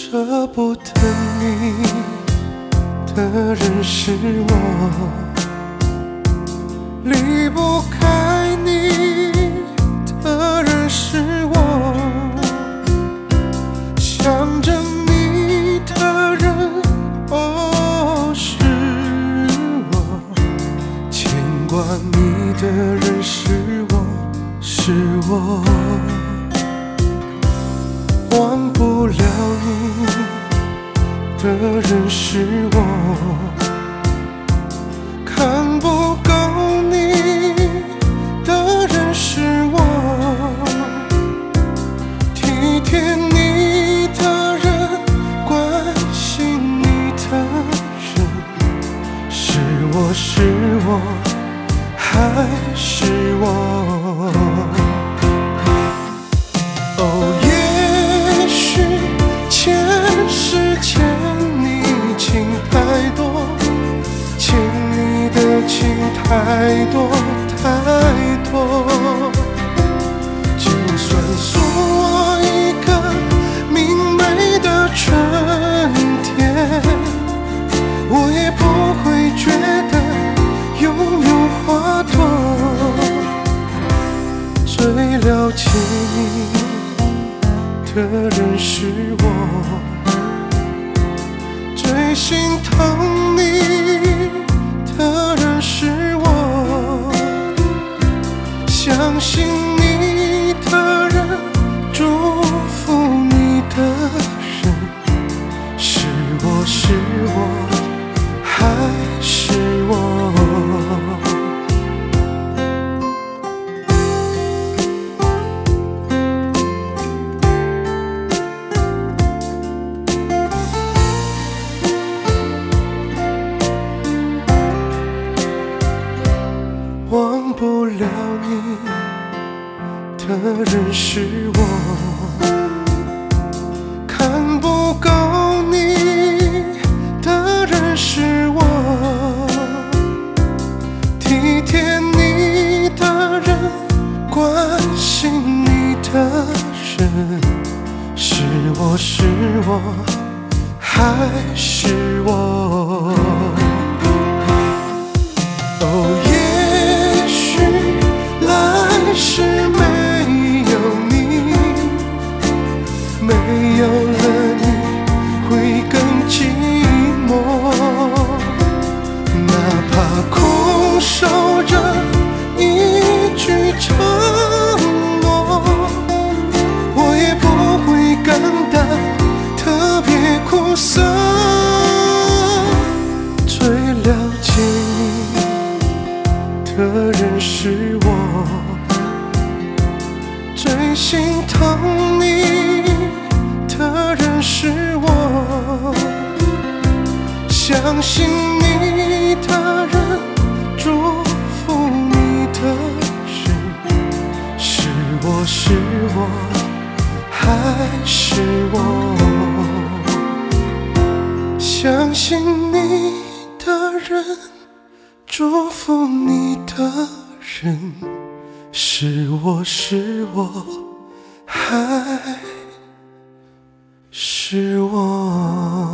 舍不得你的人是我，离不开你的人是我，想着你的人是我，牵挂你的人是我，是我。忘不了你的人是我，看不够你的人是我，体贴你的人，关心你的人，是我是我还是我？前世欠你情太多，欠你的情太多太多，就算送我一个明媚的春天，我也不会觉得拥有花朵。最了解你的人是我，最心疼你的人是我，相信你的人，祝福你的人，是我是我还是我？忘不了你的人是我，看不够你的人是我，体贴你的人，关心你的人，是我是我还是我？是没有你，没有了你会更寂寞，哪怕空守着一句承诺，我也不会感到特别苦涩。最了解你的人是我，最心疼你的人是我，相信你的人，祝福你的人，是我是我还是我？相信你的人，祝福你的人，是我是我还是我？